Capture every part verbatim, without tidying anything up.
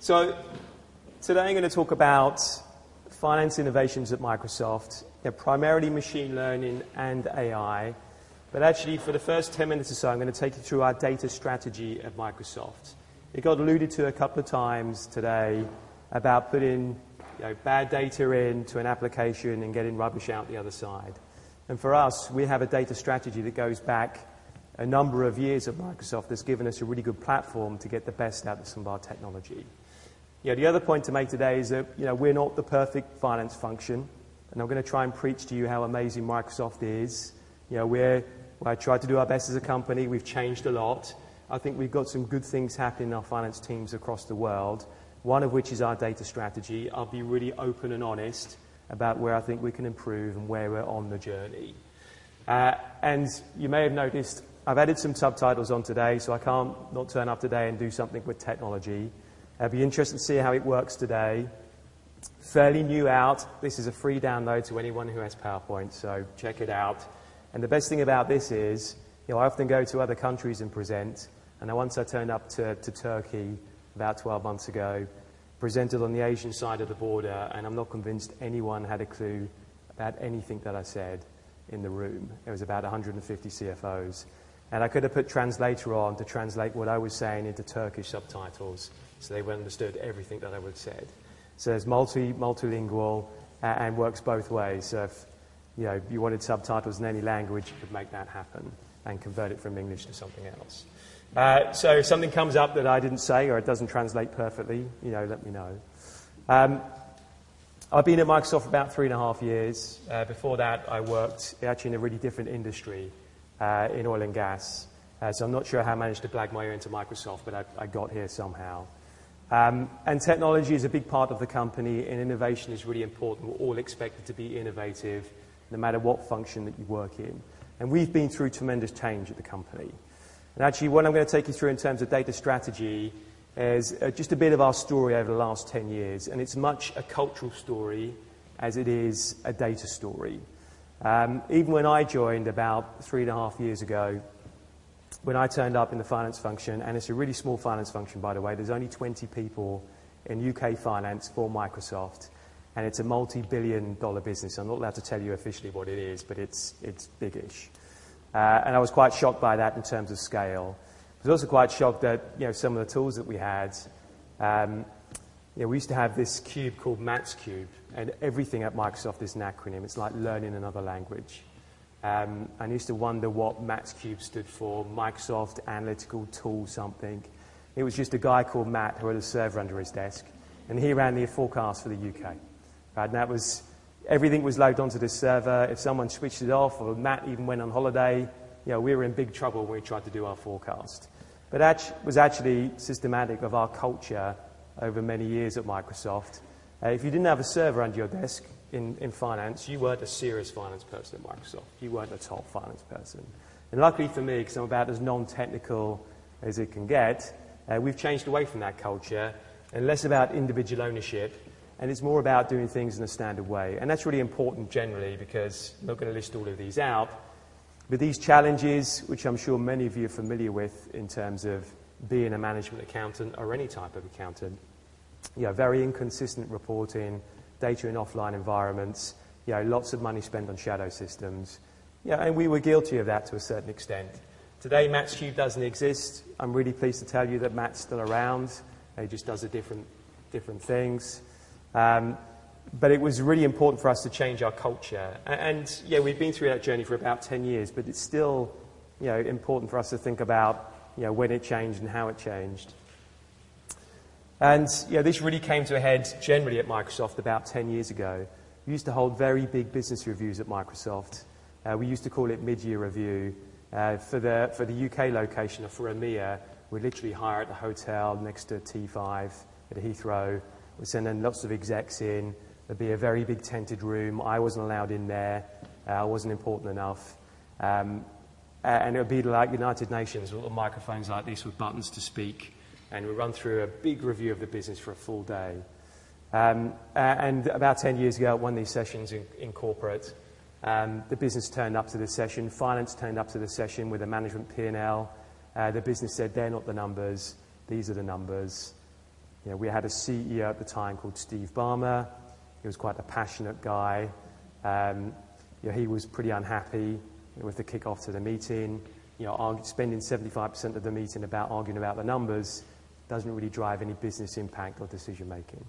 So today I'm going to talk about finance innovations at Microsoft, you know, primarily machine learning and A I. But actually, for the first ten minutes or so, I'm going to take you through our data strategy at Microsoft. It got alluded to a couple of times today about putting you know, bad data into an application and getting rubbish out the other side. And for us, we have a data strategy that goes back a number of years at Microsoft that's given us a really good platform to get the best out of some of our technology. You know, the other point to make today is that you know, we're not the perfect finance function, and I'm going to try and preach to you how amazing Microsoft is. You know, we're, well, I tried to do our best as a company. We've changed a lot. I think we've got some good things happening in our finance teams across the world, one of which is our data strategy. I'll be really open and honest about where I think we can improve and where we're on the journey. Uh, and you may have noticed I've added some subtitles on today, so I can't not turn up today and do something with technology. I'll be interested to see how it works today. Fairly new out. This is a free download to anyone who has PowerPoint, so check it out. And the best thing about this is, you know, I often go to other countries and present, and once I turned up to, to Turkey about twelve months ago, presented on the Asian side of the border, and I'm not convinced anyone had a clue about anything that I said in the room. It was about one hundred fifty C F Os. And I could have put translator on to translate what I was saying into Turkish subtitles, so they understood everything that I would have said. So it's multi, multilingual uh, and works both ways. So if you know, you wanted subtitles in any language, you could make that happen and convert it from English to something else. Uh, so if something comes up that I didn't say or it doesn't translate perfectly, you know, let me know. Um, I've been at Microsoft for about three and a half years. Uh, before that, I worked actually in a really different industry. Uh, in oil and gas. Uh, so I'm not sure how I managed to blag my way into Microsoft, but I, I got here somehow. Um, and technology is a big part of the company, and innovation is really important. We're all expected to be innovative, no matter what function that you work in. And we've been through tremendous change at the company. And actually, what I'm going to take you through in terms of data strategy is uh, just a bit of our story over the last ten years. And it's much a cultural story as it is a data story. Um, even when I joined about three and a half years ago, when I turned up in the finance function, and it's a really small finance function, by the way, there's only twenty people in U K finance for Microsoft, and it's a multi-billion dollar business. I'm not allowed to tell you officially what it is, but it's, it's big-ish. Uh, and I was quite shocked by that in terms of scale. I was also quite shocked that you know, some of the tools that we had, um, you know, we used to have this cube called MATS Cube, and everything at Microsoft is an acronym. It's like learning another language. Um, I used to wonder what MATS Cube stood for, Microsoft Analytical Tool something. It was just a guy called Matt who had a server under his desk, and he ran the forecast for the U K. Right? And that was, everything was loaded onto this server. If someone switched it off, or Matt even went on holiday, you know, we were in big trouble when we tried to do our forecast. But that was actually systematic of our culture over many years at Microsoft. Uh, if you didn't have a server under your desk in, in finance, you weren't a serious finance person at Microsoft. You weren't a top finance person. And luckily for me, because I'm about as non-technical as it can get, uh, we've changed away from that culture and less about individual ownership, and it's more about doing things in a standard way. And that's really important generally, because I'm not going to list all of these out, but these challenges, which I'm sure many of you are familiar with in terms of being a management accountant or any type of accountant, you know, very inconsistent reporting, data in offline environments, you know, lots of money spent on shadow systems. Yeah, and we were guilty of that to a certain extent. Today, MATS Cube doesn't exist. I'm really pleased to tell you that Matt's still around. He just does a different, different things. Um, but it was really important for us to change our culture. And, and, yeah, we've been through that journey for about ten years, but it's still, you know, important for us to think about, you know, when it changed and how it changed. And yeah, this really came to a head generally at Microsoft about ten years ago. We used to hold very big business reviews at Microsoft. Uh, we used to call it mid-year review. Uh, for, the, for the U K location, or for EMEA, we'd literally hire at the hotel next to T five at Heathrow. We'd send in lots of execs in. There'd be a very big tented room. I wasn't allowed in there. Uh, I wasn't important enough. Um, and it would be like United Nations, little microphones like this with buttons to speak. And we run through a big review of the business for a full day. Um, uh, and about ten years ago, at one of these sessions in, in corporate, um, the business turned up to the session, finance turned up to the session with a management P and L. Uh, the business said, they're not the numbers, these are the numbers. You know, we had a C E O at the time called Steve Ballmer. He was quite a passionate guy. Um, you know, he was pretty unhappy with the kick-off to the meeting. You know, argue, spending seventy-five percent of the meeting about arguing about the numbers doesn't really drive any business impact or decision-making.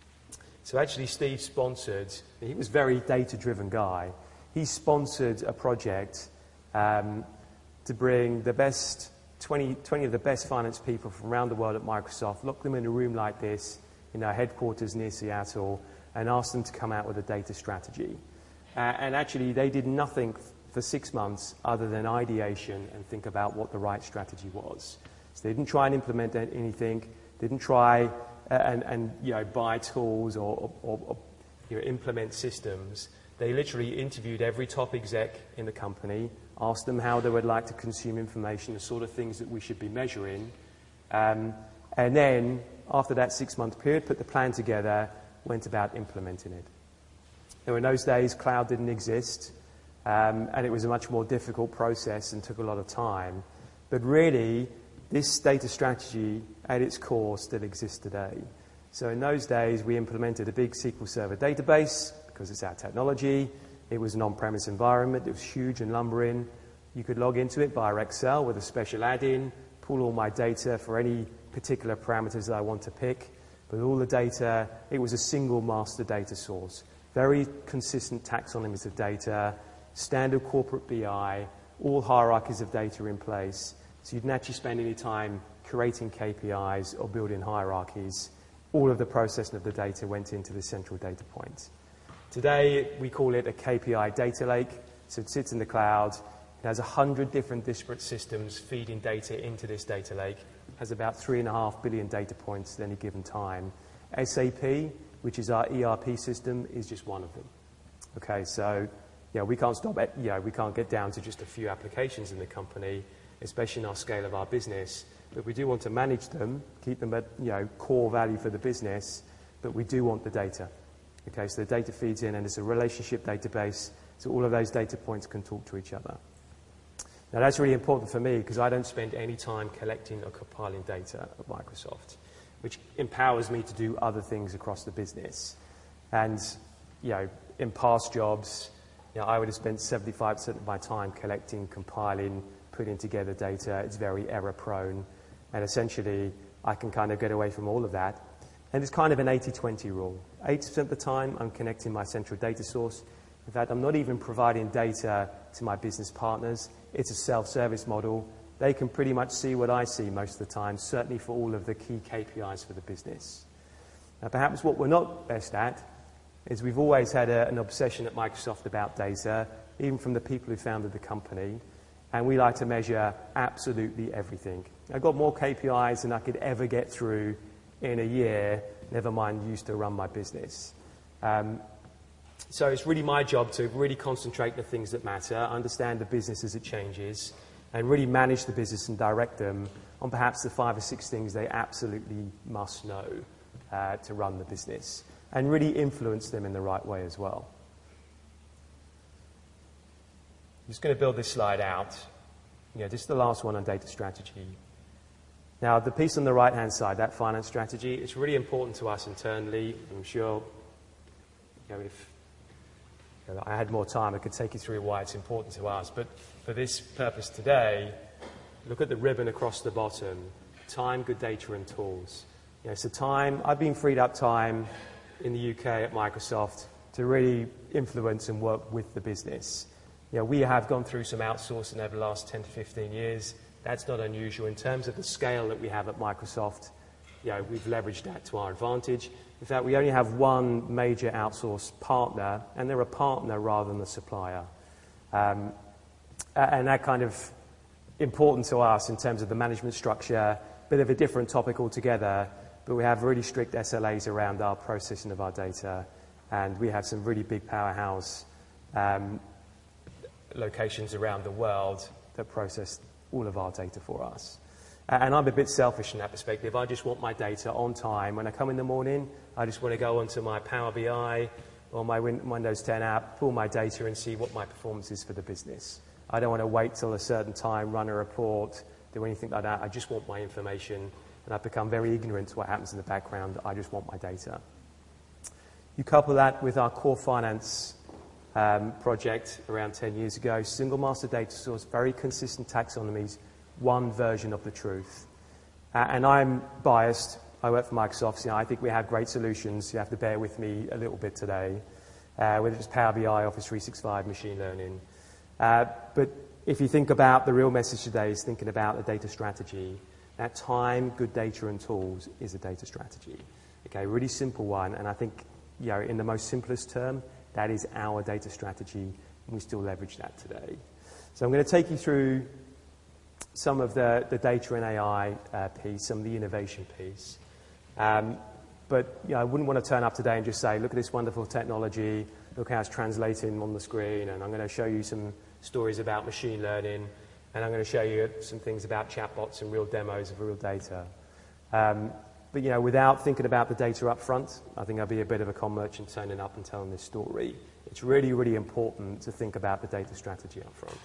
So actually, Steve sponsored, he was a very data-driven guy. He sponsored a project um, to bring the best, twenty, twenty of the best finance people from around the world at Microsoft, lock them in a room like this in our headquarters near Seattle, and ask them to come out with a data strategy. Uh, and actually, they did nothing f- for six months other than ideation and think about what the right strategy was. So they didn't try and implement anything, didn't try uh, and, and you know, buy tools or, or, or you know, implement systems. They literally interviewed every top exec in the company, asked them how they would like to consume information, the sort of things that we should be measuring, um, and then, after that six-month period, put the plan together, went about implementing it. Now, in those days, cloud didn't exist, um, and it was a much more difficult process and took a lot of time. But really, this data strategy, at its core, still exists today. So in those days, we implemented a big S Q L Server database, because it's our technology. It was an on-premise environment. It was huge and lumbering. You could log into it via Excel with a special add-in, pull all my data for any particular parameters that I want to pick. But all the data, it was a single master data source. Very consistent taxonomies of data, standard corporate B I, all hierarchies of data in place. So you didn't actually spend any time creating K P Is or building hierarchies. All of the processing of the data went into the central data point. Today, we call it a K P I data lake. So it sits in the cloud. It has one hundred different disparate systems feeding data into this data lake. It has about three and a half billion data points at any given time. S A P, which is our E R P system, is just one of them. Okay, so yeah, we can't stop at, you know, we can't get down to just a few applications in the company, especially in our scale of our business. But we do want to manage them, keep them at, you know, core value for the business, but we do want the data. Okay, so the data feeds in, and it's a relationship database, so all of those data points can talk to each other. Now, that's really important for me because I don't spend any time collecting or compiling data at Microsoft, which empowers me to do other things across the business. And, you know, in past jobs, you know, I would have spent seventy-five percent of my time collecting, compiling, putting together data. It's very error-prone. And essentially, I can kind of get away from all of that. And it's kind of an eighty twenty rule. eighty percent of the time, I'm connecting my central data source. In fact, I'm not even providing data to my business partners. It's a self-service model. They can pretty much see what I see most of the time, certainly for all of the key K P Is for the business. Now, perhaps what we're not best at is we've always had a, an obsession at Microsoft about data, even from the people who founded the company, and we like to measure absolutely everything. I've got more K P Is than I could ever get through in a year, never mind used to run my business. Um, so it's really my job to really concentrate on the things that matter, understand the business as it changes, and really manage the business and direct them on perhaps the five or six things they absolutely must know uh, to run the business, and really influence them in the right way as well. I'm just going to build this slide out. You know, this is the last one on data strategy. Now, the piece on the right-hand side, that finance strategy, it's really important to us internally. I'm sure, you know, if you know, I had more time, I could take you through why it's important to us. But for this purpose today, look at the ribbon across the bottom. Time, good data, and tools. You know, so time, I've been freed up time in the U K at Microsoft to really influence and work with the business. You know, we have gone through some outsourcing over the last ten to fifteen years. That's not unusual. In terms of the scale that we have at Microsoft, you know, we've leveraged that to our advantage. In fact, we only have one major outsourced partner, and they're a partner rather than a supplier. Um, and that kind of important to us in terms of the management structure, bit of a different topic altogether, but we have really strict S L As around our processing of our data, and we have some really big powerhouse um, locations around the world that process all of our data for us. And I'm a bit selfish in that perspective. I just want my data on time. When I come in the morning, I just want to go onto my Power B I or my Windows ten app, pull my data and see what my performance is for the business. I don't want to wait till a certain time, run a report, do anything like that. I just want my information and I've become very ignorant to what happens in the background. I just want my data. You couple that with our core finance um, project around ten years ago, single master data source, very consistent taxonomies, one version of the truth. Uh, and I'm biased. I work for Microsoft, so you know, I think we have great solutions. You have to bear with me a little bit today, uh, whether it's Power B I, Office three sixty-five, machine learning. Uh, but if you think about the real message today is thinking about the data strategy, that time, good data and tools is a data strategy. Okay, really simple one, and I think, you know, in the most simplest term, that is our data strategy, and we still leverage that today. So I'm going to take you through some of the, the data and A I uh, piece, some of the innovation piece. Um, but you know, I wouldn't want to turn up today and just say, look at this wonderful technology, look how it's translating on the screen, and I'm going to show you some stories about machine learning, and I'm going to show you some things about chatbots and real demos of real data. Um, but you know, without thinking about the data up front, I think I'd be a bit of a con merchant turning up and telling this story. It's really, really important to think about the data strategy up front.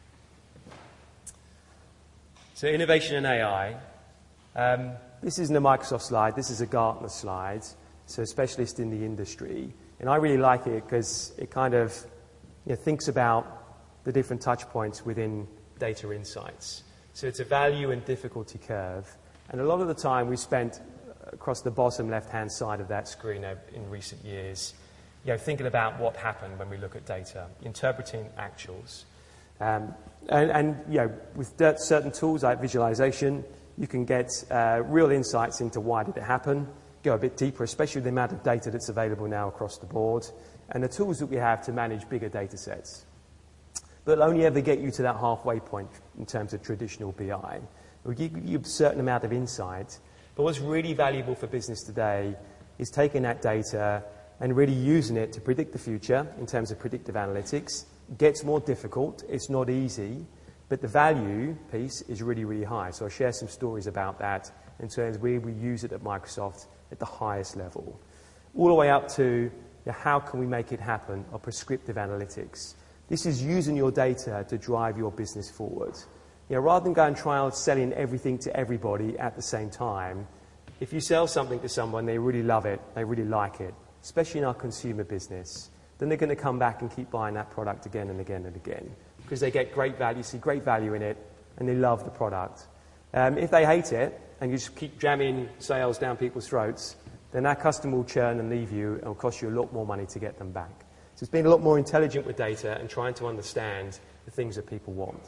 So innovation and A I. Um, this isn't a Microsoft slide, this is a Gartner slide, so a specialist in the industry. And I really like it because it kind of you know, thinks about the different touch points within data insights. So it's a value and difficulty curve. And a lot of the time we spent across the bottom left-hand side of that screen in recent years, you know, thinking about what happened when we look at data, interpreting actuals. Um, and, and you know, with certain tools like visualization, you can get uh, real insights into why did it happen, go a bit deeper, especially with the amount of data that's available now across the board, and the tools that we have to manage bigger data sets. But it'll only ever get you to that halfway point in terms of traditional B I. It will give you a certain amount of insight, but what's really valuable for business today is taking that data and really using it to predict the future in terms of predictive analytics. It gets more difficult, it's not easy, but the value piece is really, really high. So I'll share some stories about that in terms of where we use it at Microsoft at the highest level. All the way up to you know, how can we make it happen, or prescriptive analytics. This is using your data to drive your business forward. You know, rather than go and try out selling everything to everybody at the same time, if you sell something to someone, they really love it, they really like it, especially in our consumer business, then they're going to come back and keep buying that product again and again and again because they get great value, see great value in it, and they love the product. Um, if they hate it and you just keep jamming sales down people's throats, then that customer will churn and leave you and will cost you a lot more money to get them back. So it's being a lot more intelligent with data and trying to understand the things that people want.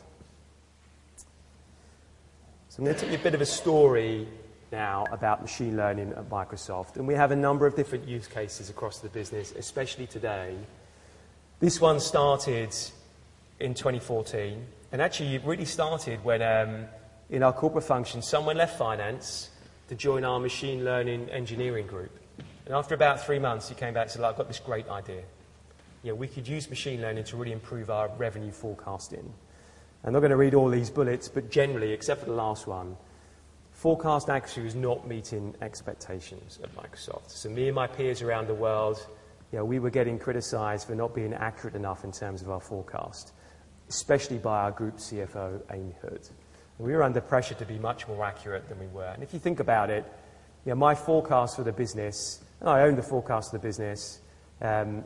So I'm going to tell you a bit of a story now about machine learning at Microsoft. And we have a number of different use cases across the business, especially today. This one started in twenty fourteen. And actually, it really started when, um, in our corporate function, someone left finance to join our machine learning engineering group. And after about three months, he came back and said, I've got this great idea. You know, we could use machine learning to really improve our revenue forecasting. I'm not going to read all these bullets, but generally, except for the last one, forecast accuracy was not meeting expectations at Microsoft. So me and my peers around the world, you know, we were getting criticized for not being accurate enough in terms of our forecast, especially by our group C F O, Amy Hood. And we were under pressure to be much more accurate than we were. And if you think about it, you know, my forecast for the business, and I own the forecast of the business, um,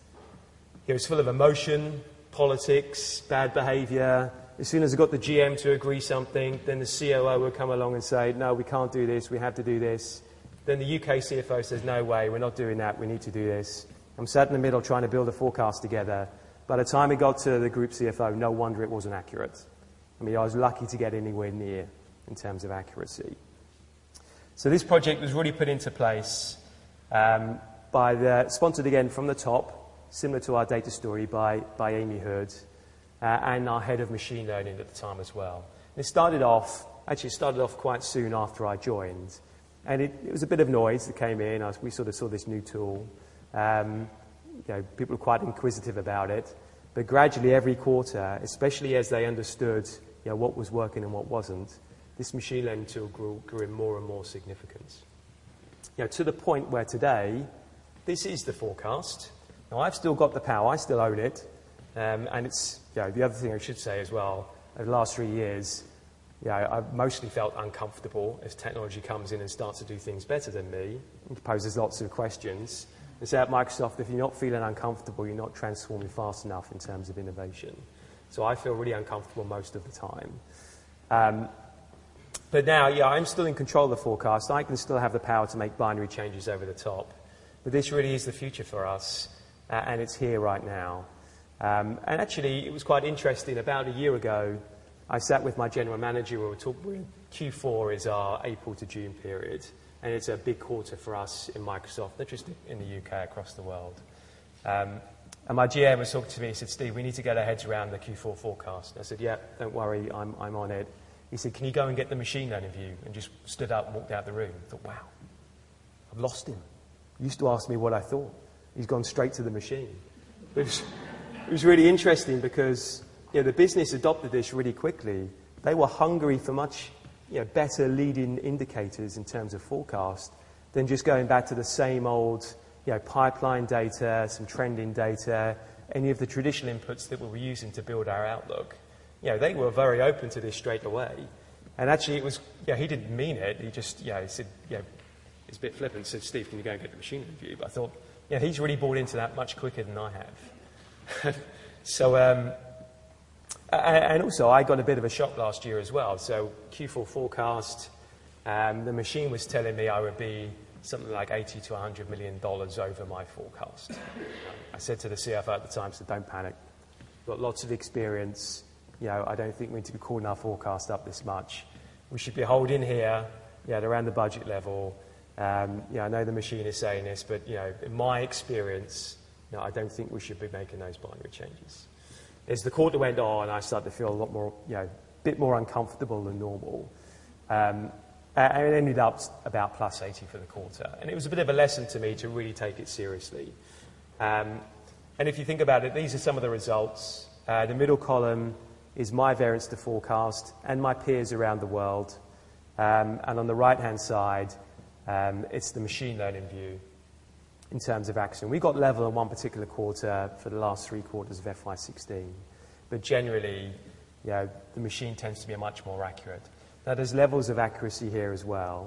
it was full of emotion, politics, bad behavior. As soon as I got the G M to agree something, then the C O O would come along and say, no, we can't do this, we have to do this. Then the U K C F O says, no way, we're not doing that, we need to do this. I'm sat in the middle trying to build a forecast together. By the time it got to the group C F O, no wonder it wasn't accurate. I mean, I was lucky to get anywhere near in terms of accuracy. So this project was really put into place um, by the, sponsored again from the top, similar to our data story by, by Amy Hood, uh, and our head of machine learning at the time as well. And it started off, actually it started off quite soon after I joined, and it, it was a bit of noise that came in. I was, we sort of saw this new tool. Um, you know, people were quite inquisitive about it, but gradually every quarter, especially as they understood you know, what was working and what wasn't, this machine learning tool grew, grew in more and more significance. You know, to the point where today, this is the forecast. Now, I've still got the power, I still own it, um, and it's, you know, the other thing I should say as well, over the last three years, yeah, I, I've mostly felt uncomfortable as technology comes in and starts to do things better than me. It poses lots of questions. And so at Microsoft, if you're not feeling uncomfortable, you're not transforming fast enough in terms of innovation. So I feel really uncomfortable most of the time. Um, but now, yeah, I'm still in control of the forecast. I can still have the power to make binary changes over the top. But this really is the future for us, uh, and it's here right now. Um, and actually, it was quite interesting. About a year ago, I sat with my general manager. We were talking. Q four is our April to June period, and it's a big quarter for us in Microsoft, not just in the U K, across the world. Um, and my G M was talking to me. He said, "Steve, we need to get our heads around the Q four forecast." And I said, "Yeah, don't worry, I'm, I'm on it." He said, "Can you go and get the machine learning view?" And just stood up and walked out the room. I thought, wow, I've lost him. He used to ask me what I thought. He's gone straight to the machine. It was, it was really interesting because you know, the business adopted this really quickly. They were hungry for much you know, better leading indicators in terms of forecast than just going back to the same old you know, pipeline data, some trending data, any of the traditional inputs that we were using to build our outlook. You know, they were very open to this straight away. And actually, it was, you know, he didn't mean it. He just, you know, he said, you know, it's a bit flippant. He said, "Steve, can you go and get the machine review?" But I thought, yeah, he's really bought into that much quicker than I have. so, um, and also, I got a bit of a shock last year as well. So, Q four forecast, um, the machine was telling me I would be something like eighty to one hundred million dollars over my forecast. I said to the C F O at the time, "So don't panic. We've got lots of experience. You know, I don't think we need to be calling our forecast up this much. We should be holding here, you know, around the budget level. Um, you know, I know the machine is saying this, but, you know, in my experience, you know, I don't think we should be making those binary changes." As the quarter went on, I started to feel a lot more, you know, a bit more uncomfortable than normal. Um, and it ended up about plus eighty for the quarter. And it was a bit of a lesson to me to really take it seriously. Um, and if you think about it, these are some of the results. Uh, the middle column is my variance to forecast and my peers around the world. Um, and on the right-hand side, um, it's the machine learning view in terms of action. We got level in one particular quarter for the last three quarters of F Y sixteen. But generally, you know, the machine tends to be much more accurate. Now, there's levels of accuracy here as well.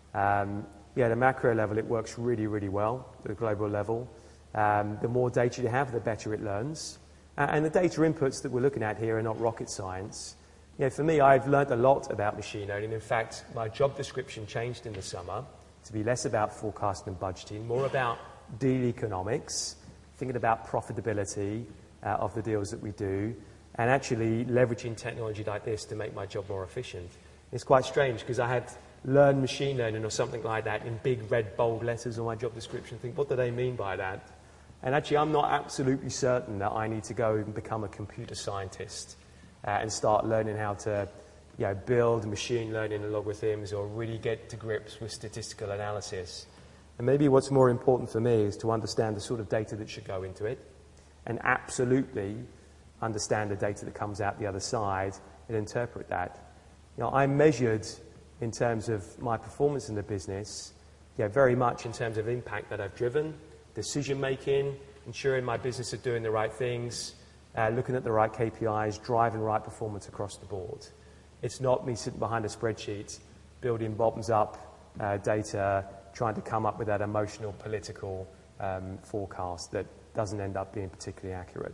Um, yeah, at a macro level, it works really, really well at the global level. Um, the more data you have, the better it learns. And the data inputs that we're looking at here are not rocket science. You know, for me, I've learned a lot about machine learning. In fact, my job description changed in the summer to be less about forecasting and budgeting, more about deal economics, thinking about profitability uh, of the deals that we do, and actually leveraging technology like this to make my job more efficient. It's quite strange because I had learned machine learning or something like that in big red bold letters on my job description. Think, what do they mean by that? And actually, I'm not absolutely certain that I need to go and become a computer scientist uh, and start learning how to you know, build machine learning algorithms or really get to grips with statistical analysis. And maybe what's more important for me is to understand the sort of data that should go into it and absolutely understand the data that comes out the other side and interpret that. You know, I'm measured in terms of my performance in the business, you know, very much in terms of impact that I've driven, decision-making, ensuring my business are doing the right things, uh, looking at the right K P Is, driving right performance across the board. It's not me sitting behind a spreadsheet, building bottoms-up uh, data, trying to come up with that emotional, political um, forecast that doesn't end up being particularly accurate.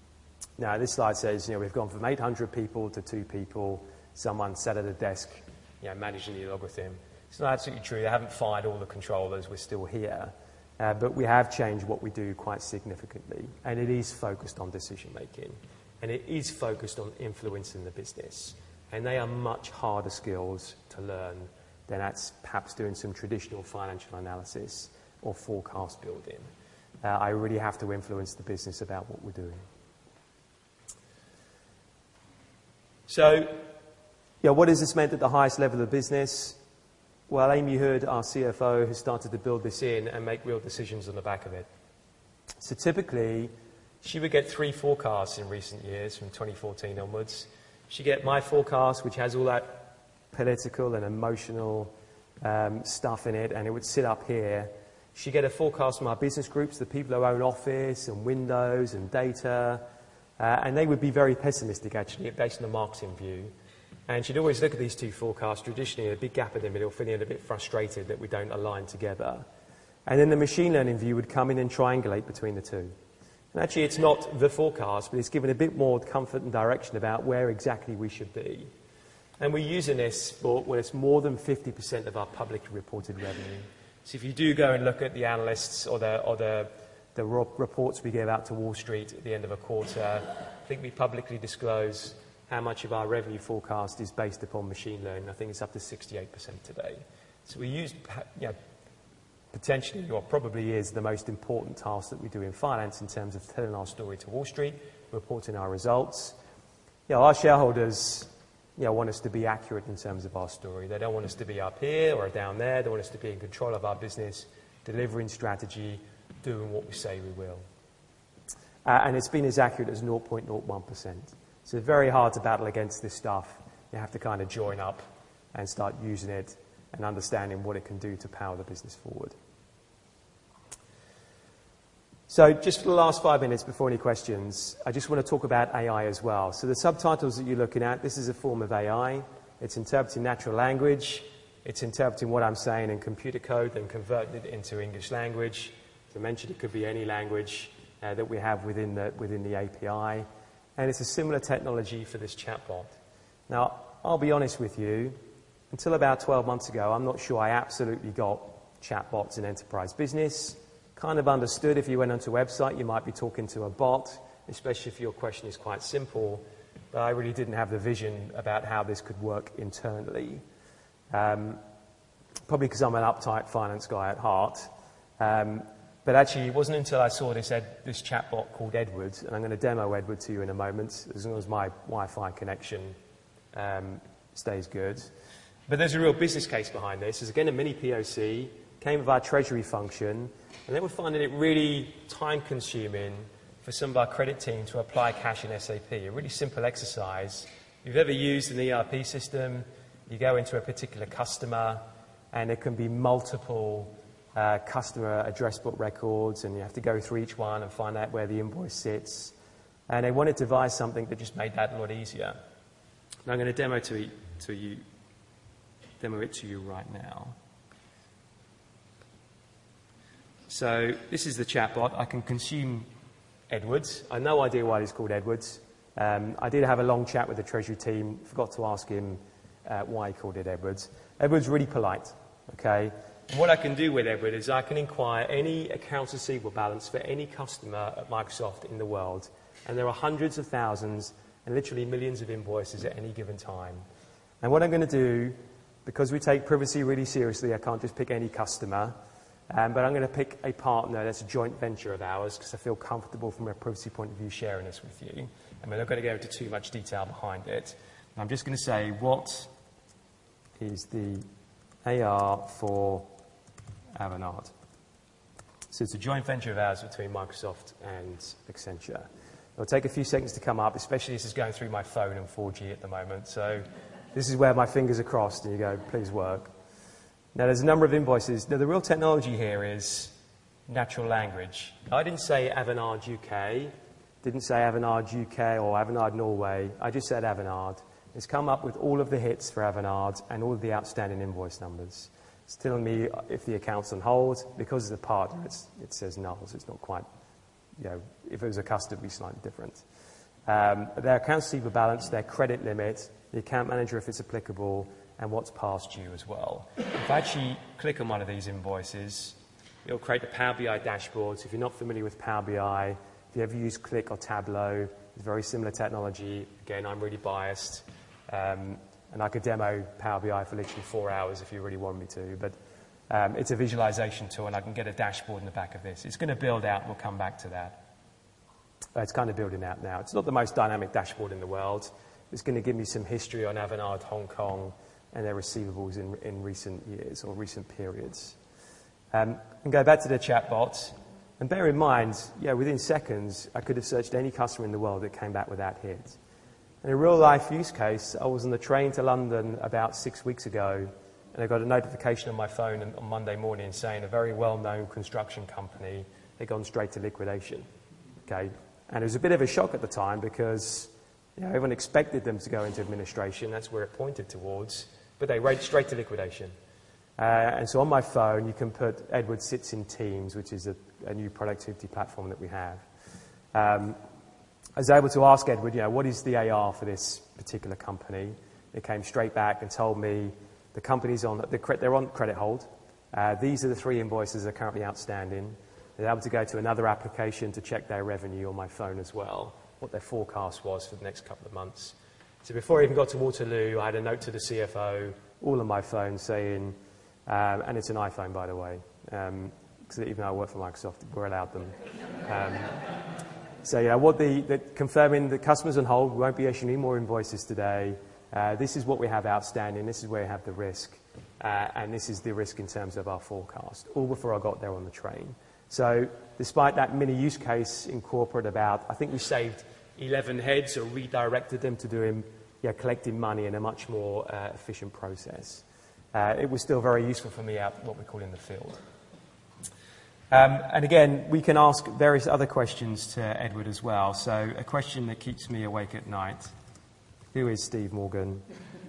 Now, this slide says, you know, we've gone from eight hundred people to two people, someone sat at a desk, you know, managing the algorithm. It's not absolutely true. They haven't fired all the controllers. We're still here. Uh, but we have changed what we do quite significantly, and it is focused on decision-making, and it is focused on influencing the business. And they are much harder skills to learn than that's perhaps doing some traditional financial analysis or forecast building. Uh, I really have to influence the business about what we're doing. So, yeah, what has this meant at the highest level of the business? Well, Amy Hood, our C F O, has started to build this in and make real decisions on the back of it. So typically, she would get three forecasts in recent years, from twenty fourteen onwards. She'd get my forecast, which has all that political and emotional um, stuff in it, and it would sit up here. She'd get a forecast from our business groups, the people who own Office and Windows and data, uh, and they would be very pessimistic, actually, based on the marketing view. And she'd always look at these two forecasts, traditionally a big gap in the middle, feeling a bit frustrated that we don't align together. And then the machine learning view would come in and triangulate between the two. And actually, it's not the forecast, but it's given a bit more comfort and direction about where exactly we should be. And we're using this for when it's more than fifty percent of our publicly reported revenue. So if you do go and look at the analysts or the, or the, the reports we give out to Wall Street at the end of a quarter, I think we publicly disclose how much of our revenue forecast is based upon machine learning. I think it's up to sixty-eight percent today. So we use, you know, potentially, or probably is, the most important task that we do in finance in terms of telling our story to Wall Street, reporting our results. You know, our shareholders, you know, want us to be accurate in terms of our story. They don't want us to be up here or down there. They want us to be in control of our business, delivering strategy, doing what we say we will. Uh, and it's been as accurate as zero point zero one percent. So it's very hard to battle against this stuff. You have to kind of join up and start using it and understanding what it can do to power the business forward. So just for the last five minutes before any questions, I just want to talk about A I as well. So the subtitles that you're looking at, this is a form of A I. It's interpreting natural language. It's interpreting what I'm saying in computer code and converting it into English language. As I mentioned, it could be any language uh, that we have within the, within the A P I. And it's a similar technology for this chatbot. Now, I'll be honest with you, until about twelve months ago, I'm not sure I absolutely got chatbots in enterprise business. Kind of understood if you went onto a website, you might be talking to a bot, especially if your question is quite simple. But I really didn't have the vision about how this could work internally. Um, probably because I'm an uptight finance guy at heart. Um, But actually, it wasn't until I saw this, ed, this chatbot called Edward, and I'm going to demo Edward to you in a moment, as long as my Wi-Fi connection um, stays good. But there's a real business case behind this. It's, again, a mini P O C, came with our treasury function, and then we're finding it really time-consuming for some of our credit team to apply cash in S A P, a really simple exercise. If you've ever used an E R P system, you go into a particular customer, and there can be multiple Uh, customer address book records, and you have to go through each one and find out where the invoice sits. And they wanted to devise something that just made that a lot easier. And I'm going to demo to, to you, demo it to you right now. So this is the chatbot. I can consume Edwards. I have no idea why it's called Edwards. Um, I did have a long chat with the treasury team. Forgot to ask him uh, why he called it Edwards. Edwards really polite. Okay. And what I can do with Edward is I can inquire any accounts receivable balance for any customer at Microsoft in the world. And there are hundreds of thousands and literally millions of invoices at any given time. And what I'm going to do, because we take privacy really seriously, I can't just pick any customer, um, but I'm going to pick a partner that's a joint venture of ours because I feel comfortable from a privacy point of view sharing this with you. And we're not going to go into too much detail behind it. I'm just going to say, what is the A R for Avanade? So it's a joint venture of ours between Microsoft and Accenture. It'll take a few seconds to come up, especially this is going through my phone and four G at the moment. So this is where my fingers are crossed and you go, please work. Now there's a number of invoices. Now the real technology here is natural language. I didn't say Avanade U K, didn't say Avanade U K or Avanade Norway. I just said Avanade. It's come up with all of the hits for Avanade and all of the outstanding invoice numbers. It's telling me if the account's on hold. Because it's a partner, it's, it says null, so it's not quite, you know, if it was a customer, it would be slightly different. Um, their accounts receivable balance, their credit limit, the account manager if it's applicable, and what's past due as well. If I actually click on one of these invoices, it'll create a Power B I dashboard. So if you're not familiar with Power B I, if you ever use Qlik or Tableau, it's very similar technology. Again, I'm really biased. Um, And I could demo Power B I for literally four hours if you really want me to. But um, it's a visualization tool, and I can get a dashboard in the back of this. It's going to build out, and we'll come back to that. Uh, it's kind of building out now. It's not the most dynamic dashboard in the world. It's going to give me some history on Avanade Hong Kong and their receivables in, in recent years or recent periods. Um, and go back to the chatbot. And bear in mind, yeah, within seconds, I could have searched any customer in the world that came back with that hit. In a real-life use case, I was on the train to London about six weeks ago, and I got a notification on my phone on Monday morning saying a very well-known construction company had gone straight to liquidation. Okay, and it was a bit of a shock at the time because You know, everyone expected them to go into administration. That's where it pointed towards. But they went straight to liquidation. Uh, and so on my phone, you can put Edward sits in Teams, which is a, a new productivity platform that we have. Um, I was able to ask Edward, you know, what is the A R for this particular company? It came straight back and told me the company's on, the, they're on credit hold. Uh, these are the three invoices that are currently outstanding. They're able to go to another application to check their revenue on my phone as well, what their forecast was for the next couple of months. So before I even got to Waterloo, I had a note to the C F O, all on my phone saying, um, and it's an iPhone, by the way, because um, even though I work for Microsoft, we're allowed them. Um, so, yeah, what the, the, confirming the customers on hold, we won't be issuing any more invoices today. Uh, this is what we have outstanding. This is where we have the risk. Uh, and this is the risk in terms of our forecast, all before I got there on the train. So despite that mini use case in corporate about, I think we saved eleven heads or redirected them to doing, yeah, collecting money in a much more uh, efficient process. Uh, it was still very useful for me out what we call in the field. Um, and again, we can ask various other questions to Edward as well. So a question that keeps me awake at night. Who is Steve Morgan?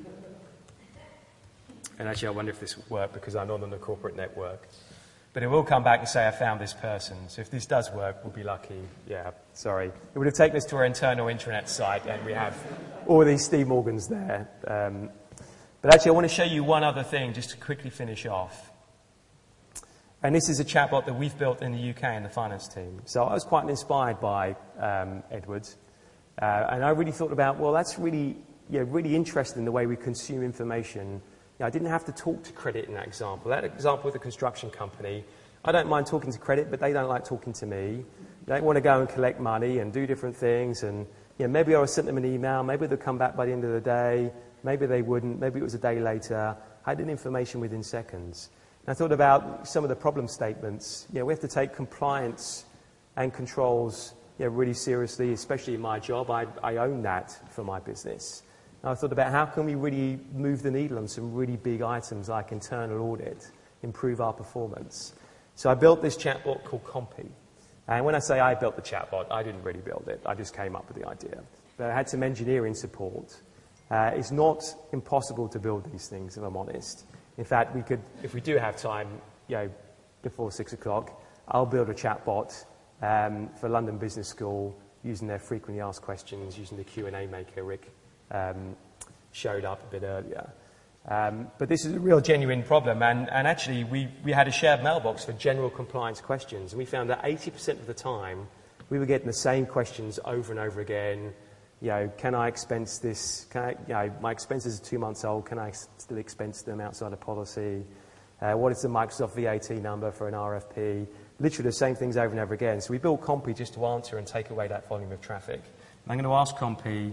And actually, I wonder if this will work because I'm not on the corporate network. But it will come back and say, I found this person. So if this does work, we'll be lucky. Yeah, sorry. It would have taken us to our internal intranet site, and we have all these Steve Morgans there. Um, but actually, I want to show you one other thing just to quickly finish off. And this is a chatbot that we've built in the U K in the finance team. So I was quite inspired by um, Edward. Uh, and I really thought about, well, that's really, yeah, really interesting the way we consume information. You know, I didn't have to talk to credit in that example. That example with a construction company, I don't mind talking to credit, but they don't like talking to me. They don't want to go and collect money and do different things. And you know, maybe I sent them an email. Maybe they'll come back by the end of the day. Maybe they wouldn't. Maybe it was a day later. I had information within seconds. And I thought about some of the problem statements. You know, we have to take compliance and controls, you know, really seriously, especially in my job. I, I own that for my business. And I thought about how can we really move the needle on some really big items like internal audit, improve our performance. So I built this chatbot called Compy. And when I say I built the chatbot, I didn't really build it. I just came up with the idea. But I had some engineering support. Uh, it's not impossible to build these things, if I'm honest. In fact, we could, if we do have time, you know, before six o'clock, I'll build a chatbot um, for London Business School using their frequently asked questions, using the Q and A maker Rick um, showed up a bit earlier. Um, but this is a real genuine problem, and, and actually we, we had a shared mailbox for general compliance questions, and we found that eighty percent of the time we were getting the same questions over and over again. You know, can I expense this? Can I, you know, my expenses are two months old. Can I still expense them outside of policy? Uh, what is the Microsoft V A T number for an R F P? Literally the same things over and over again. So we built Compy just to answer and take away that volume of traffic. And I'm going to ask Compy.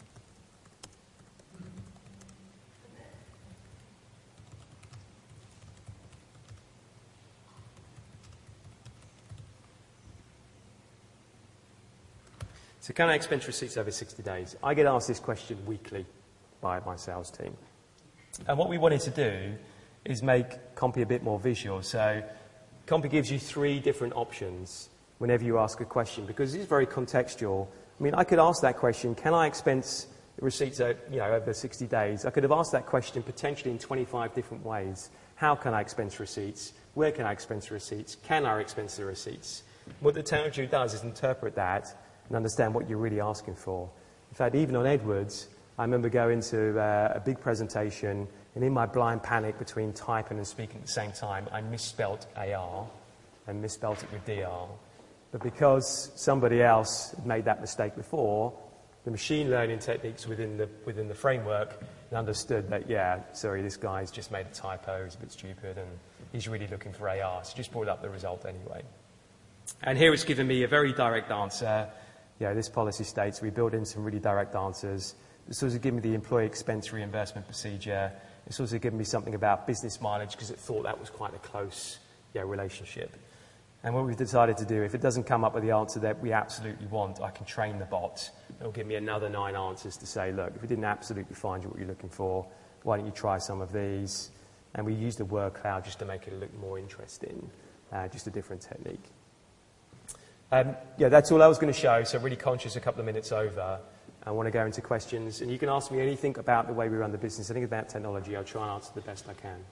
So can I expense receipts over sixty days? I get asked this question weekly by my sales team. And what we wanted to do is make Compy a bit more visual. So Compy gives you three different options whenever you ask a question, because it's very contextual. I mean, I could ask that question, can I expense receipts you know, over sixty days? I could have asked that question potentially in twenty-five different ways. How can I expense receipts? Where can I expense receipts? Can I expense the receipts? What the technology does is interpret that and understand what you're really asking for. In fact, even on Edwards, I remember going to uh, a big presentation, and in my blind panic between typing and speaking at the same time, I misspelt A R and misspelt it with D R. But because somebody else had made that mistake before, the machine learning techniques within the, within the framework understood that, yeah, sorry, this guy's just made a typo, he's a bit stupid, and he's really looking for A R. So just brought up the result anyway. And here it's given me a very direct answer. You know, this policy states we build in some really direct answers. It's also given me the employee expense reimbursement procedure. It's also given me something about business mileage because it thought that was quite a close you know, relationship. And what we've decided to do, if it doesn't come up with the answer that we absolutely want, I can train the bot. It'll give me another nine answers to say, look, if we didn't absolutely find you what you're looking for, why don't you try some of these? And we use the word cloud just to make it look more interesting, uh, just a different technique. Um, yeah, that's all I was going to show, so really conscious a couple of minutes over. I want to go into questions, and you can ask me anything about the way we run the business, anything about technology. I'll try and answer the best I can.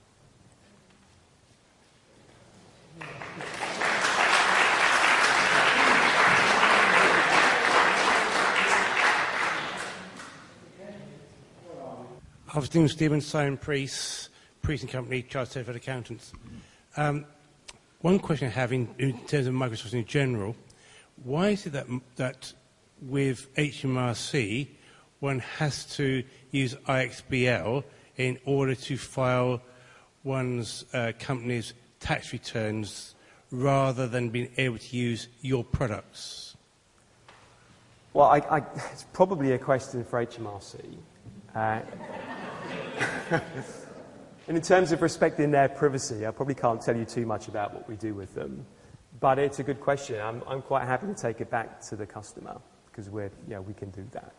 I was doing Stephen Simon Priest, Priest and Company, Chartered Certified Accountants. Um, one question I have in, in terms of Microsoft in general, why is it that, that with H M R C one has to use I X B L in order to file one's uh, company's tax returns rather than being able to use your products? Well, I, I, it's probably a question for H M R C. Uh, and in terms of respecting their privacy, I probably can't tell you too much about what we do with them. But it's a good question. I'm, I'm quite happy to take it back to the customer because we're, yeah, we can do that.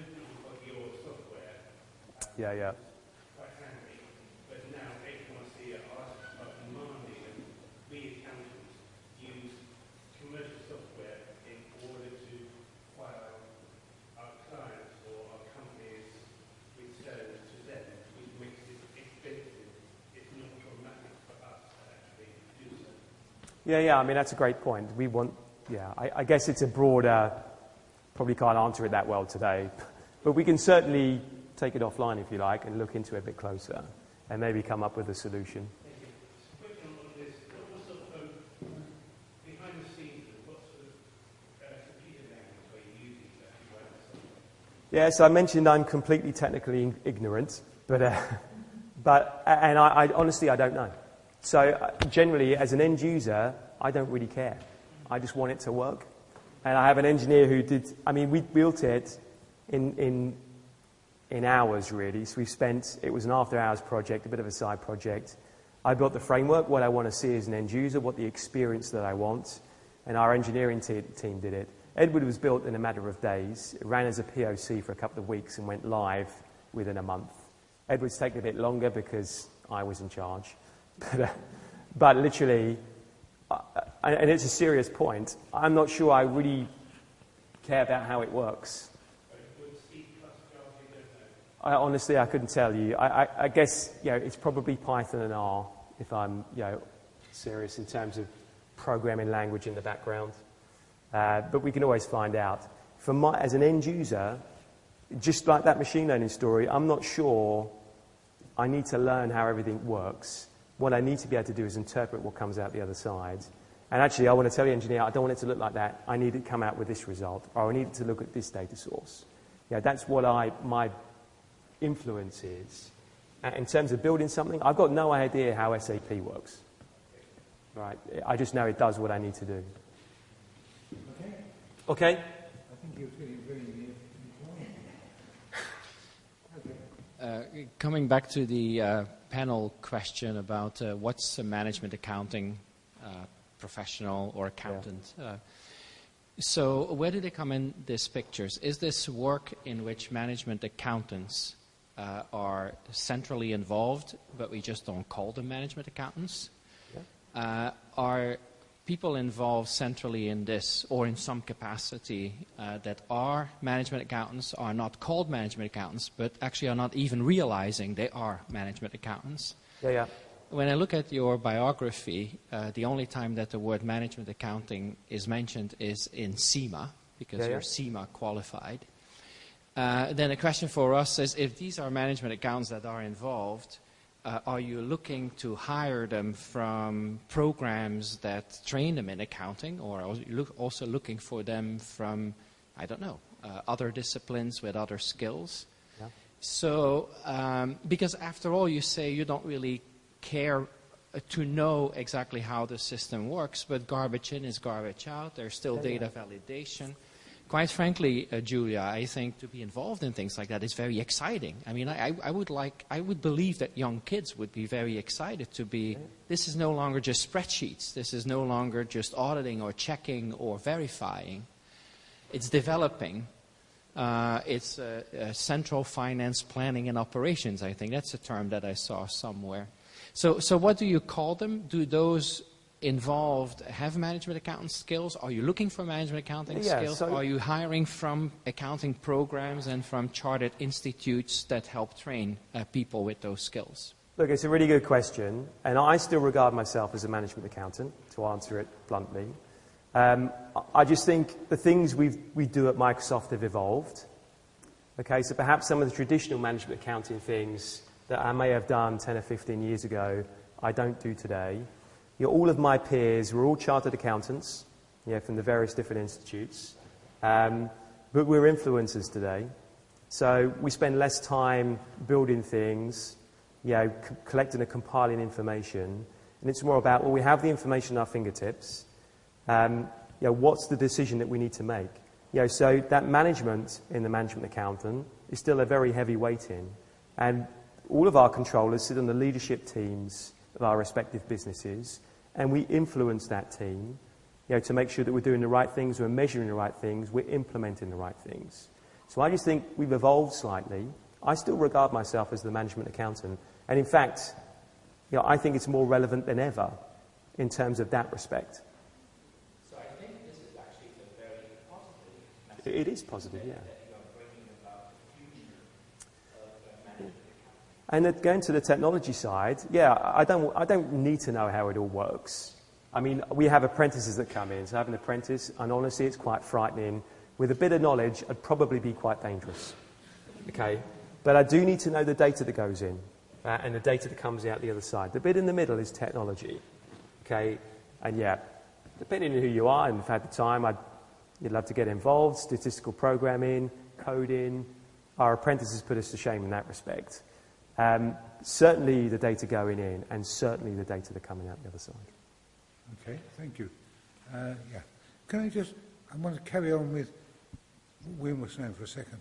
Yeah, yeah. But now H M R C are demanding that we accountants use commercial software in order to file our clients or our companies' returns to them, which makes it expensive. It's not traumatic for us to actually do so. Yeah, yeah. I mean, that's a great point. We want, yeah. I, I guess it's a broader. Probably can't answer it that well today, but we can certainly take it offline if you like and look into it a bit closer and maybe come up with a solution. Yes, I mentioned I'm completely technically ignorant, but uh, but and I, I honestly I don't know. So uh, generally, as an end user, I don't really care. I just want it to work, and I have an engineer who did. I mean, we built it in in. in hours, really. So we spent, it was an after-hours project, a bit of a side project. I built the framework, what I want to see as an end user, what the experience that I want, and our engineering te- team did it. Edward was built in a matter of days. It ran as a P O C for a couple of weeks and went live within a month. Edward's taken a bit longer because I was in charge. But, uh, but literally, uh, and it's a serious point, I'm not sure I really care about how it works. I, honestly, I couldn't tell you. I, I, I guess you know, it's probably Python and R, if I'm you know, serious in terms of programming language in the background. Uh, but we can always find out. For my, as an end user, just like that machine learning story, I'm not sure I need to learn how everything works. What I need to be able to do is interpret what comes out the other side. And actually, I want to tell the engineer, I don't want it to look like that. I need it to come out with this result, or I need it to look at this data source. Yeah, that's what I my influence is. In terms of building something, I've got no idea how S A P works. Right? I just know it does what I need to do. Okay. Okay? I think you're feeling very Uh, coming back to the uh, panel question about uh, what's a management accounting uh, professional or accountant. Yeah. Uh, so where do they come in these pictures? Is this work in which management accountants uh, are centrally involved, but we just don't call them management accountants? Yeah. Uh, are people involved centrally in this or in some capacity uh, that are management accountants, are not called management accountants, but actually are not even realizing they are management accountants? Yeah, yeah. When I look at your biography, uh, the only time that the word management accounting is mentioned is in SEMA, because yeah, yeah. you're SEMA qualified. Uh, then the question for us is, if these are management accountants that are involved, Uh, are you looking to hire them from programs that train them in accounting, or are you look also looking for them from, I don't know, uh, other disciplines with other skills? Yeah. So, um, because after all, you say you don't really care uh, to know exactly how the system works, but garbage in is garbage out. There's still yeah, data yeah. validation. Quite frankly, uh, Julia, I think to be involved in things like that is very exciting. I mean, I, I would like, I would believe that young kids would be very excited to be, this is no longer just spreadsheets. This is no longer just auditing or checking or verifying. It's developing. Uh, it's uh, uh, central finance planning and operations, I think. That's a term that I saw somewhere. So, so what do you call them? Do those involved have management accountant skills? Are you looking for management accounting Yeah, skills? so- Are you hiring from accounting programs and from chartered institutes that help train uh, people with those skills? Look, it's a really good question, and I still regard myself as a management accountant, to answer it bluntly. Um, I just think the things we we do at Microsoft have evolved. Okay, so perhaps some of the traditional management accounting things that I may have done ten or fifteen years ago, I don't do today. You know, all of my peers were all chartered accountants, yeah, from the various different institutes, um, but we're influencers today. So we spend less time building things, you know, c- collecting and compiling information, and it's more about, well, we have the information at our fingertips. Um, you know, what's the decision that we need to make? You know, so that management in the management accountant is still a very heavy weighting, and all of our controllers sit on the leadership teams of our respective businesses, and we influence that team, you know, to make sure that we're doing the right things, we're measuring the right things, we're implementing the right things. So I just think we've evolved slightly. I still regard myself as the management accountant, and in fact, you know, I think it's more relevant than ever in terms of that respect. So I think this is actually a very positive message. It is positive, yeah. That you are bringing about the future of uh, management. And then going to the technology side, yeah, I don't, I don't need to know how it all works. I mean, we have apprentices that come in, so have an apprentice, and honestly, it's quite frightening. With a bit of knowledge, it'd probably be quite dangerous. Okay? But I do need to know the data that goes in, uh, and the data that comes out the other side. The bit in the middle is technology. Okay? And yeah, depending on who you are, and if at the time, I'd, you'd love to get involved, statistical programming, coding. Our apprentices put us to shame in that respect. Um, certainly the data going in, and certainly the data that are coming out the other side. Okay, thank you. Uh, yeah. Can I just, I want to carry on with what Wim was saying for a second.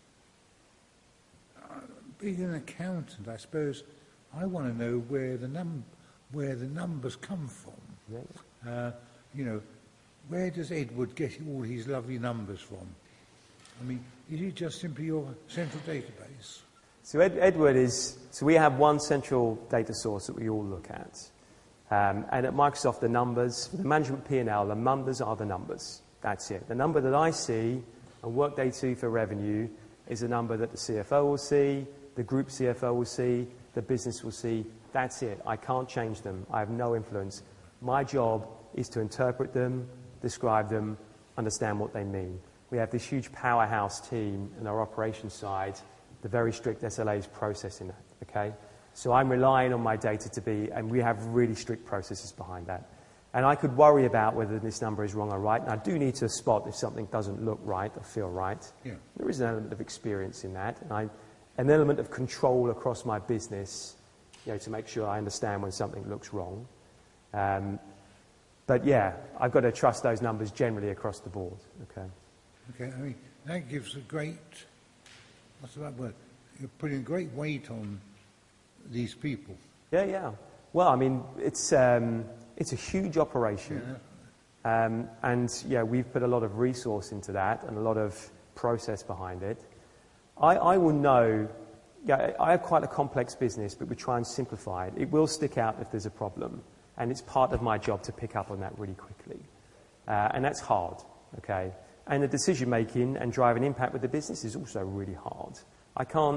Uh, being an accountant, I suppose, I want to know where the num where the numbers come from. Yeah. Uh, you know, where does Edward get all his lovely numbers from? I mean, is it just simply your central database? So Ed, Edward is, so we have one central data source that we all look at. Um, and at Microsoft, the numbers, the management P and L, the numbers are the numbers. That's it. The number that I see on Workday two for revenue is the number that the C F O will see, the group C F O will see, the business will see. That's it. I can't change them. I have no influence. My job is to interpret them, describe them, understand what they mean. We have this huge powerhouse team in our operations side, the very strict S L As processing that, okay? So I'm relying on my data to be, and we have really strict processes behind that. And I could worry about whether this number is wrong or right, and I do need to spot if something doesn't look right or feel right. Yeah. There is an element of experience in that, and I, an element of control across my business, you know, to make sure I understand when something looks wrong. Um, but yeah, I've got to trust those numbers generally across the board, okay? Okay, I mean, that gives a great, what's the right word? You're putting great weight on these people. Yeah, yeah. Well, I mean, it's um, it's a huge operation, Yeah. um, and yeah, we've put a lot of resource into that and a lot of process behind it. I, I will know. Yeah, I have quite a complex business, but we try and simplify it. It will stick out if there's a problem, and it's part of my job to pick up on that really quickly, uh, and that's hard. Okay, and the decision making and driving impact with the business is also really hard. I can't.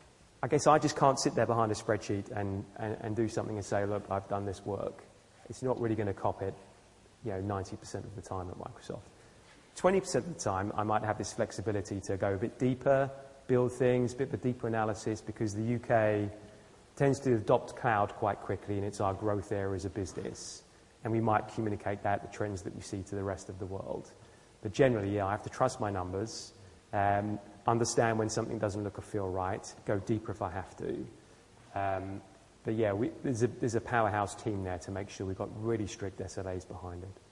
I guess I just can't sit there behind a spreadsheet and, and, and do something and say, look, I've done this work. It's not really going to cop it, you know, ninety percent of the time at Microsoft. twenty percent of the time, I might have this flexibility to go a bit deeper, build things, a bit of a deeper analysis, because the U K tends to adopt cloud quite quickly, and it's our growth area as a business. And we might communicate that, the trends that we see, to the rest of the world. But generally, yeah, I have to trust my numbers, um, understand when something doesn't look or feel right, go deeper if I have to. Um, but yeah, we, there's, a, there's a powerhouse team there to make sure we've got really strict S L As behind it.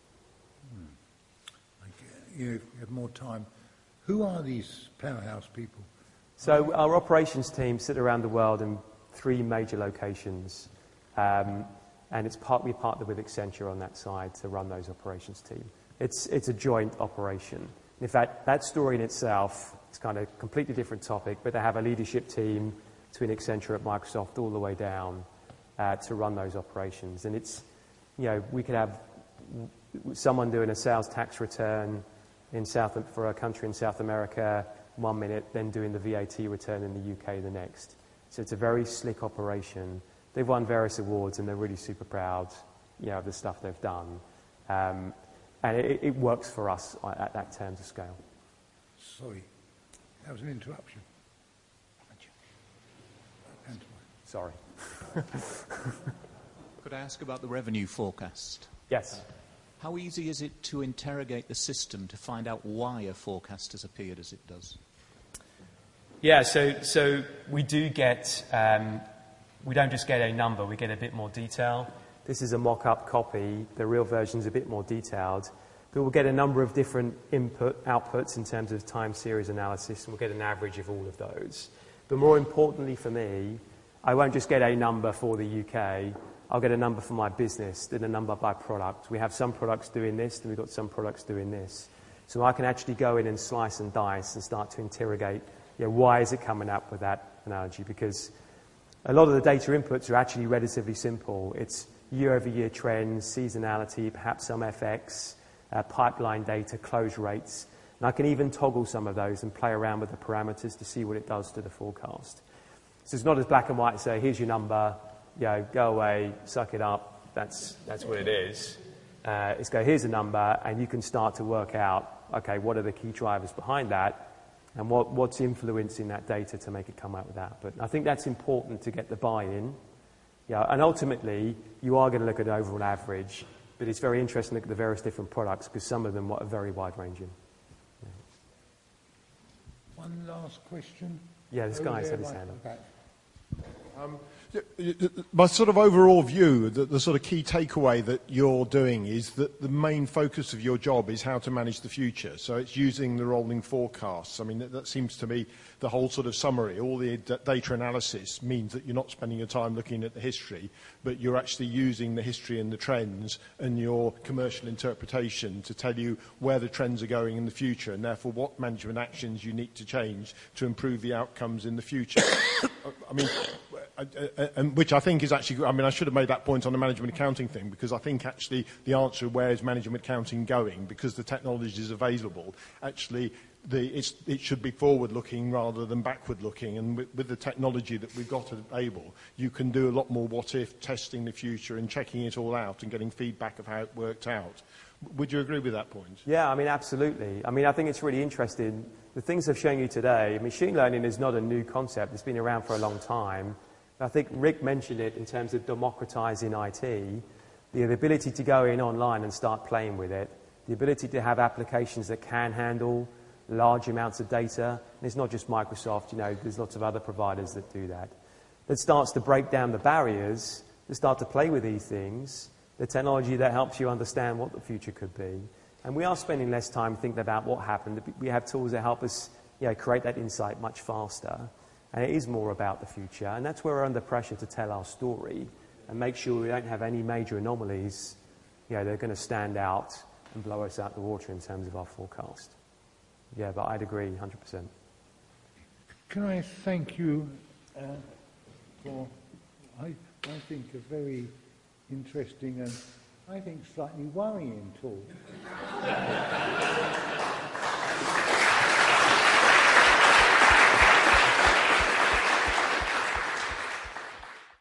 Hmm. You have more time. Who are these powerhouse people? So our operations team sit around the world in three major locations, um, and it's part, we partner with Accenture on that side to run those operations team. It's, it's a joint operation. In fact, that story in itself is kind of a completely different topic, but they have a leadership team between Accenture at Microsoft all the way down uh, to run those operations. And it's, you know, we could have someone doing a sales tax return in South, for a country in South America one minute, then doing the V A T return in the U K the next. So it's a very slick operation. They've won various awards and they're really super proud, you know, of the stuff they've done. Um, and it, it works for us at that terms of scale. Sorry, that was an interruption. Sorry. Could I ask about the revenue forecast? Yes. How easy is it to interrogate the system to find out why a forecast has appeared as it does? Yeah, so so we do get, um, we don't just get a number, we get a bit more detail. This is a mock-up copy. The real version is a bit more detailed. But we'll get a number of different input outputs in terms of time series analysis, and we'll get an average of all of those. But more importantly for me, I won't just get a number for the U K. I'll get a number for my business, then a number by product. We have some products doing this, and we've got some products doing this. So I can actually go in and slice and dice and start to interrogate, you know, why is it coming up with that analogy? Because a lot of the data inputs are actually relatively simple. It's year-over-year trends, seasonality, perhaps some F X, uh, pipeline data, close rates. And I can even toggle some of those and play around with the parameters to see what it does to the forecast. So it's not as black and white to say, here's your number, you know, go away, suck it up, that's, that's what it is. Uh, it's go, here's a number, and you can start to work out, okay, what are the key drivers behind that, and what, what's influencing that data to make it come out with that. But I think that's important to get the buy-in. Yeah, and ultimately, you are going to look at an overall average, but it's very interesting to look at the various different products, because some of them are very wide-ranging. Yeah. One last question. Yeah, this Over guy there, said his right hand at up. the back. Um, my sort of overall view, the, the sort of key takeaway that you're doing is that the main focus of your job is how to manage the future. So it's using the rolling forecasts. I mean, that, that seems to be the whole sort of summary. All the d- data analysis means that you're not spending your time looking at the history, but you're actually using the history and the trends and your commercial interpretation to tell you where the trends are going in the future, and therefore what management actions you need to change to improve the outcomes in the future. I mean, and which I think is actually, I mean, I should have made that point on the management accounting thing, because I think actually the answer, where is management accounting going, because the technology is available, actually the, it's, it should be forward-looking rather than backward-looking. And with, with the technology that we've got available, you can do a lot more what-if, testing the future and checking it all out and getting feedback of how it worked out. Would you agree with that point? Yeah, I mean, absolutely. I mean, I think it's really interesting. The things I've shown you today, machine learning is not a new concept. It's been around for a long time. I think Rick mentioned it in terms of democratizing I T, the ability to go in online and start playing with it, the ability to have applications that can handle large amounts of data. And it's not just Microsoft, you know, there's lots of other providers that do that. That starts to break down the barriers, to start to play with these things, the technology that helps you understand what the future could be. And we are spending less time thinking about what happened. We have tools that help us, you know, create that insight much faster. And it is more about the future. And that's where we're under pressure to tell our story and make sure we don't have any major anomalies, you know, that are going to stand out and blow us out the water in terms of our forecast. Yeah, but I'd agree one hundred percent. Can I thank you uh, for, I, I think, a very interesting and, I think, slightly worrying talk.